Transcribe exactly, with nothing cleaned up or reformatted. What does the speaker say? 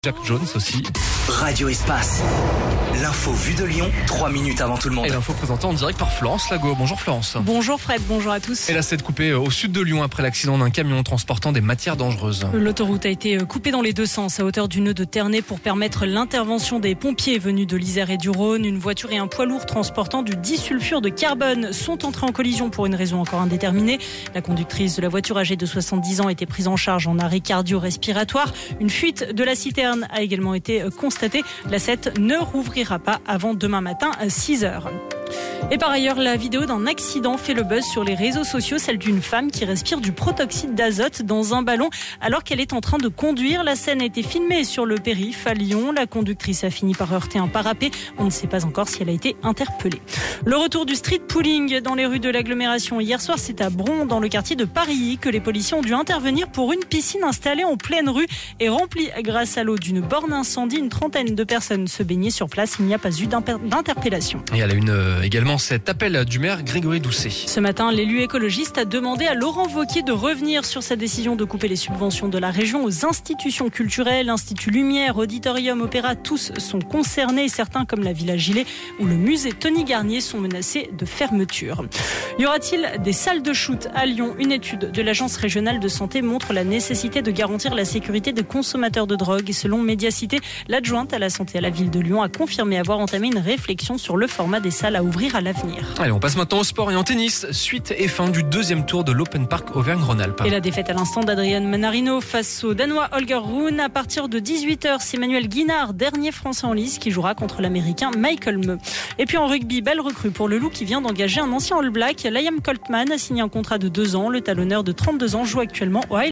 Jack Jones aussi. Radio Espace. L'info vue de Lyon, trois minutes avant tout le monde. Et l'info présentée en direct par Florence Lago. Bonjour Florence. Bonjour Fred, bonjour à tous. Et là, c'est coupé au sud de Lyon après l'accident d'un camion transportant des matières dangereuses. L'autoroute a été coupée dans les deux sens à hauteur du nœud de Ternay pour permettre l'intervention des pompiers venus de l'Isère et du Rhône. Une voiture et un poids lourd transportant du disulfure de carbone sont entrés en collision pour une raison encore indéterminée. La conductrice de la voiture âgée de soixante-dix ans a été prise en charge en arrêt cardio-respiratoire. Une fuite de la citerne a également été constatée. La sept ne rouvrira pas avant demain matin à six heures. Et par ailleurs, la vidéo d'un accident fait le buzz sur les réseaux sociaux, celle d'une femme qui respire du protoxyde d'azote dans un ballon alors qu'elle est en train de conduire. La scène a été filmée sur le périph' à Lyon. La conductrice a fini par heurter un parapet. On ne sait pas encore si elle a été interpellée. Le retour du street pooling dans les rues de l'agglomération. Hier soir, c'est à Bron, dans le quartier de Paris, que les policiers ont dû intervenir pour une piscine installée en pleine rue et remplie grâce à l'eau d'une borne incendie. Une trentaine de personnes se baignaient sur place. Il n'y a pas eu d'interpellation. Et elle a une euh, également cet appel du maire Grégory Doucet. Ce matin, l'élu écologiste a demandé à Laurent Wauquiez de revenir sur sa décision de couper les subventions de la région aux institutions culturelles. Institut Lumière, Auditorium, Opéra, tous sont concernés. Certains, comme la Villa Gilet ou le musée Tony Garnier, sont menacés de fermeture. Y aura-t-il des salles de shoot à Lyon? Une étude de l'Agence régionale de santé montre la nécessité de garantir la sécurité des consommateurs de drogue. Et selon Médiacité, l'adjointe à la santé à la ville de Lyon a confirmé avoir entamé une réflexion sur le format des salles à ouvrir à l'avenir. Allez, on passe maintenant au sport et en tennis. Suite et fin du deuxième tour de l'Open Park Auvergne-Rhône-Alpes. Et la défaite à l'instant d'Adrian Manarino face au Danois Holger Rune. À partir de dix-huit heures, c'est Manuel Guinard, dernier Français en lice, qui jouera contre l'Américain Michael Meux. Et puis en rugby, belle recrue pour le Loup qui vient d'engager un ancien All Black. Liam Coltman a signé un contrat de deux ans. Le talonneur de trente-deux ans joue actuellement au